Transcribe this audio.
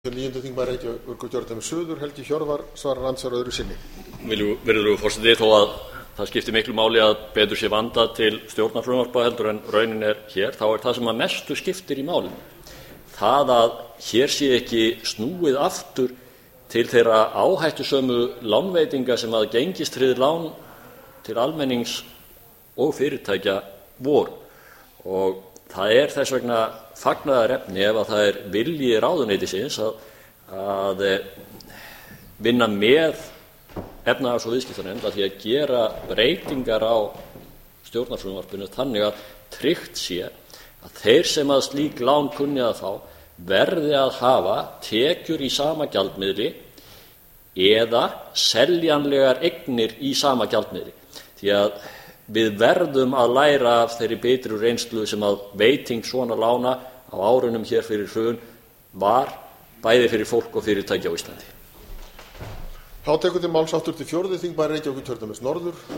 Níundi þingmaður Reykjavíkurkjördæmis suður, Helgi Hjörvar, svarar andsvar öðru sinni. Virðulegur forseti, þó að það skipti miklu máli að betur sé vandað til stjórnarfrumvarpa heldur en raunin er hér, þá er það sem að mestu skiptir í málinu það að hér sé ekki snúið aftur til þeirra áhættusömu lánveitinga sem að gengistryggð lán til almennings og fyrirtækja voru. Og það er þess vegna fagnaðarefni ef að það er vilji ráðuneytisins að vinna með efnahags- og viðskiptanefnd að því að gera breytingar á stjórnarfrumvarpinu þannig að tryggt sé að þeir sem að slík lán kunni að fá verði að hafa tekjur í sama gjaldmiðli eða seljanlegar eignir í sama gjaldmiðli. Því að við verðum að læra af þeirri bitru reynslu sem að veiting svona lána á árunum hér fyrir hrun var bæði fyrir fólk og fyrirtæki á Íslandi. Þá tekur til máls háttvirtur fjórði þingmaður Reykjavíkurkjördæmis norður,